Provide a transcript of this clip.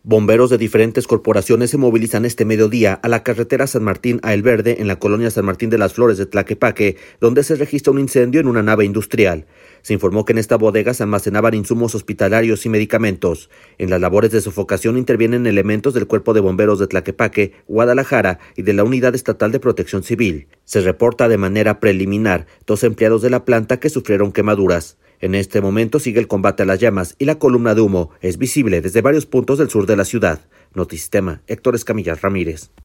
Bomberos de diferentes corporaciones se movilizan este mediodía a la carretera San Martín a El Verde, en la colonia San Martín de las Flores de Tlaquepaque, donde se registra un incendio en una nave industrial. Se informó que en esta bodega se almacenaban insumos hospitalarios y medicamentos. En las labores de sofocación intervienen elementos del Cuerpo de Bomberos de Tlaquepaque, Guadalajara y de la Unidad Estatal de Protección Civil. Se reporta de manera preliminar 2 empleados de la planta que sufrieron quemaduras. En este momento sigue el combate a las llamas y la columna de humo es visible desde varios puntos del sur de la ciudad. Notisistema, Héctor Escamilla Ramírez.